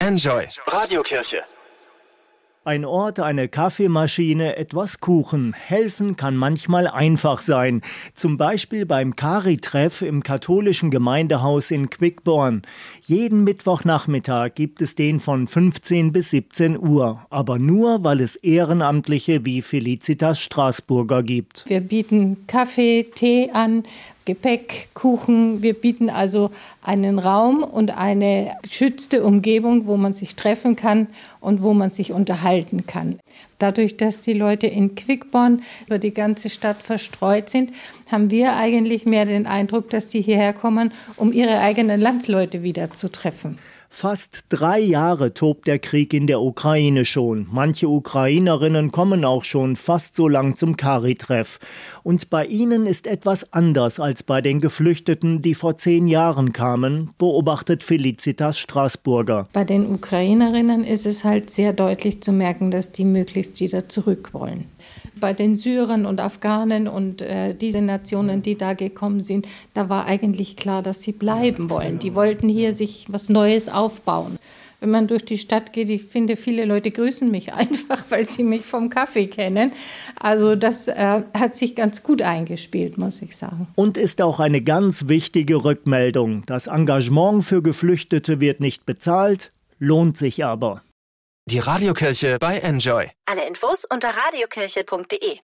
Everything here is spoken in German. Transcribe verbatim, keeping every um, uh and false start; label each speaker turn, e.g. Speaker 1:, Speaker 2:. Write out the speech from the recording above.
Speaker 1: Enjoy Radiokirche.
Speaker 2: Ein Ort, eine Kaffeemaschine, etwas Kuchen. Helfen kann manchmal einfach sein. Zum Beispiel beim Cari-Treff im katholischen Gemeindehaus in Quickborn. Jeden Mittwochnachmittag gibt es den von fünfzehn bis siebzehn Uhr. Aber nur, weil es Ehrenamtliche wie Felicitas Straßburger gibt.
Speaker 3: Wir bieten Kaffee, Tee an, Gepäck, Kuchen. Wir bieten also einen Raum und eine geschützte Umgebung, wo man sich treffen kann und wo man sich unterhalten kann. Dadurch, dass die Leute in Quickborn über die ganze Stadt verstreut sind, haben wir eigentlich mehr den Eindruck, dass die hierher kommen, um ihre eigenen Landsleute wieder zu treffen.
Speaker 2: Fast drei Jahre tobt der Krieg in der Ukraine schon. Manche Ukrainerinnen kommen auch schon fast so lang zum Cari-Treff. Und bei ihnen ist etwas anders als bei den Geflüchteten, die vor zehn Jahren kamen, beobachtet Felicitas Straßburger.
Speaker 3: Bei den Ukrainerinnen ist es halt sehr deutlich zu merken, dass die möglichst wieder zurück wollen. Bei den Syrern und Afghanen und äh, diese Nationen, die da gekommen sind, da war eigentlich klar, dass sie bleiben wollen. Die wollten hier sich was Neues aufbauen. Wenn man durch die Stadt geht, ich finde, viele Leute grüßen mich einfach, weil sie mich vom Kaffee kennen. Also das äh, hat sich ganz gut eingespielt, muss ich sagen.
Speaker 2: Und ist auch eine ganz wichtige Rückmeldung. Das Engagement für Geflüchtete wird nicht bezahlt, lohnt sich aber.
Speaker 1: Die Radiokirche bei Enjoy.
Speaker 4: Alle Infos unter radiokirche punkt de.